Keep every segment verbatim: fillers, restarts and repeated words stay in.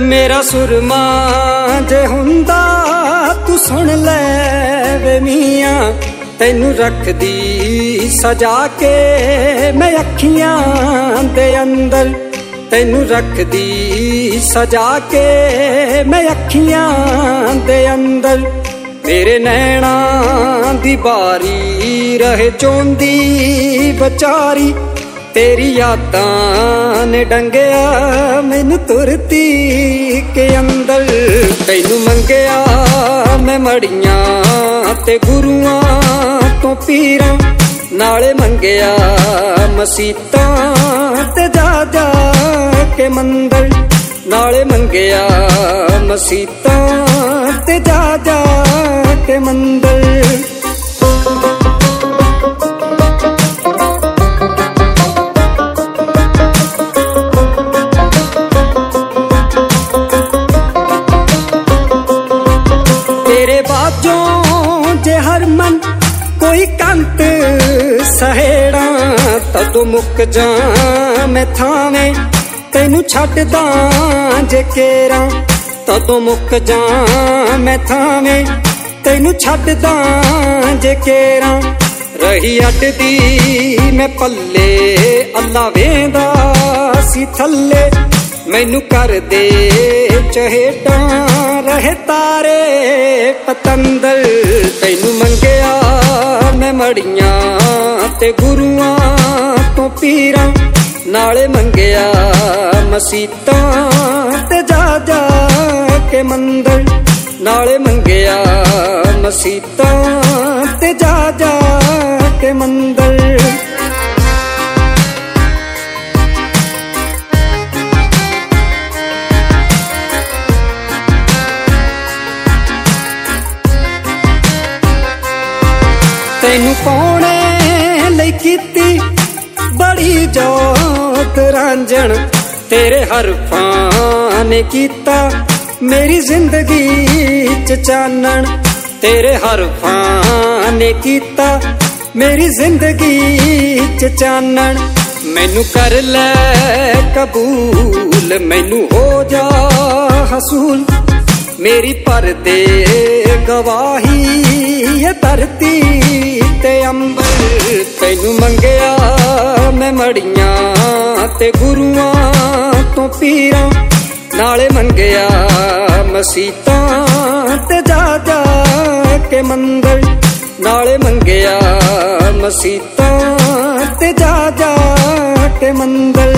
मेरा सुरमा जे हुंदा तू सुन ले वे मियां, तैनू रख दी सजा के मैं अखियां दे अंदर, तैनू रख दी सजा के मैं अखियां दे अंदर। मेरे नैना दी बारी रहे चोंदी बचारी, तेरी यादां ने डंगिया मैनू तुरती के अंदर। तैनू मंगया मैं मड़ियां ते गुरुआं तो पीरां, नाले मंगया मसीतां ते जा जा के मंदर, नाले मंगया मसीतां ते जा जा के मंदर। कोई कंत सहेड़ा तदों मुक जा मैं थावें, तैनू छड्डदा जे केरा तदों मुक जा मैं थावें, तैनू छड्डदा जे केरा। रही अड्डदी मैं पल्ले अल्लाह वेंदा सी थल्ले, मैनू कर दे चहेटा रहे तारे पतंदर। तैनू मंगया मैं मड़ियां ते गुरुआं तो पीरां, नाले मंगया मसीतां ते जा जा के मंदर, नाले मंगया मसीतां ते जा जा के मंदर। तैनू पाने लई कीती बड़ी जोत रांझण, तेरे हरफां ने कीता मेरी जिंदगी च चानण, तेरे हरफां ने कीता मेरी जिंदगी च चानण। मैनू कर ले कबूल मैनू हो जा हसूल, मेरी पर दे गवाही ये धरती ते अंबर। तैनू मंगया मैं मड़ियां ते गुरुआं तो पीरां, नाले मंगया मसीतां ते जा जा के मंदर, नाले मंगया मसीतां ते जा जा के मंदर।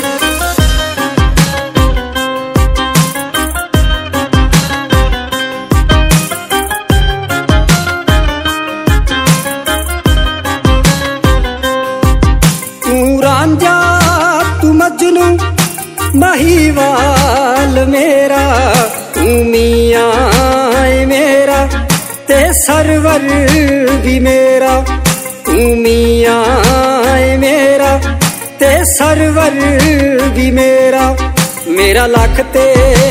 मजनू महिवाल मेरा, तू मियां मेरा ते सरवर भी मेरा, तू मियां मेरा ते सरवर भी मेरा। मेरा लख ते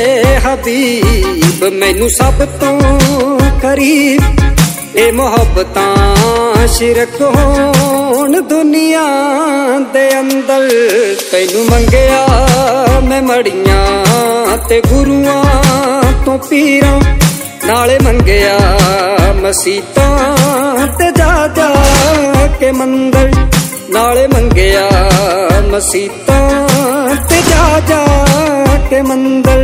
हबीब मैनू सब तो करीब, ए मोहब्बतां शिरक होण दुनिया दे अंदर। तैनू मंगया मैं मड़ियां ते गुरुआं तो पीरां, नाले मंगया मसीतां ते जा जा के मंदर, नाले मंगया मसीतां ते जा जा के मंदर।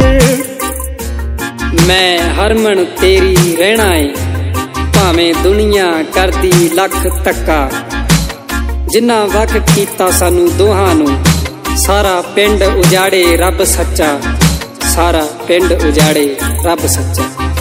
मैं हरमन तेरी रहना है भावें दुनिया करदी लख धक्का, जिन्ना वख कीता सानू दोहां नू, सारा पिंड उजाड़े रब सच्चा, सारा पिंड उजाड़े रब सच्चा।